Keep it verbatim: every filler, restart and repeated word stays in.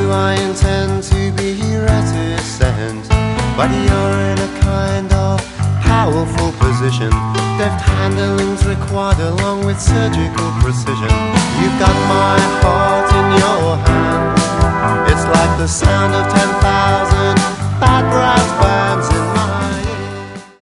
you, I intend to be reticent, but you're in a kind of powerful position. Deft handling's required along with surgical precision. You've got my heart